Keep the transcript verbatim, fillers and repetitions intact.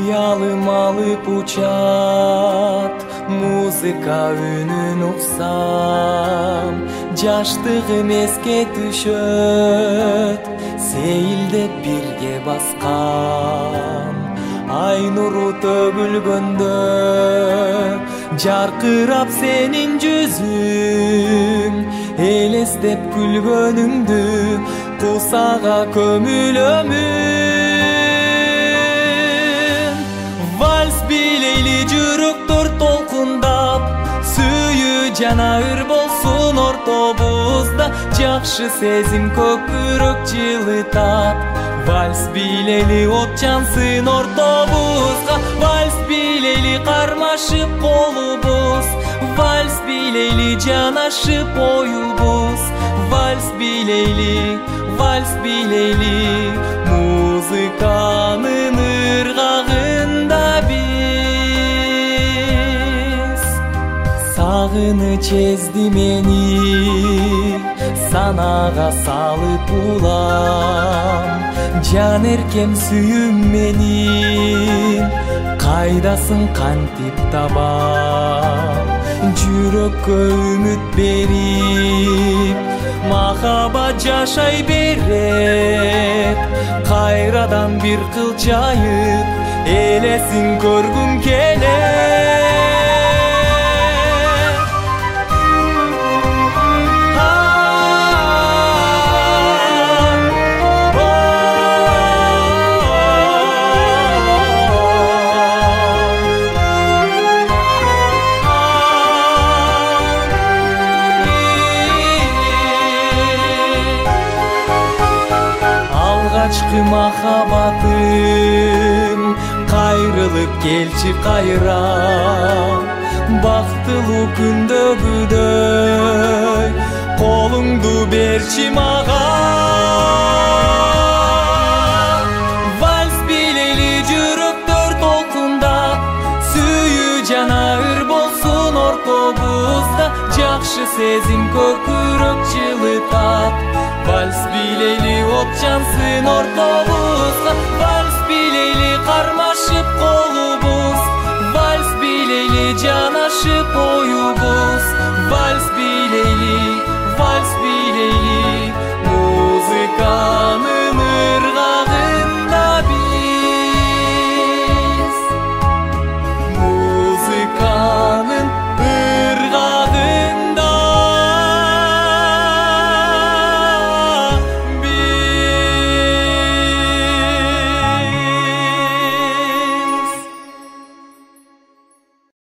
кыялым алып учат, музыка үнүн уксам, жаштыгым эске түшөт, сейилдеп бирге баскан. Ай нуру төгүлгөндө жаркырап сенин жүзүң, элестеп күлгөнүңдү кусага көмүлөмүн. Вальс билейли жүрөктөр толкундап, сүйүү жана ыр болсун ортобузда, жакшы сезим көкүрөк жылытат. Вальс билейли от жансын ортобузга, вальс билейли кармашып колубуз, вальс билейли жанашып оюбуз, вальс билейли, вальс билейли, музыканын ыргагында биз. Сагыныч эзди мени, санага салып улам, жан эркем сүйүм менин, кайдасың кантип табам. Жүрөккө үмүт берип, махабат жашай берет, кайрадан бир кылжайып, элесин көргүм келет. Алгачкы махабатым кайрылып келчи кайра, бактылуу күндөгүдөй колуңду берчи мага. Вальс билейли жүрөктөр толкундап, сүйүү жана ыр болсун ортобузда, жакшы сезим көкүрөк жылытат. Вальс билейли от жансын ортобузга, вальс билейли кармашып колубуз, вальс билейли жанашып оюбуз,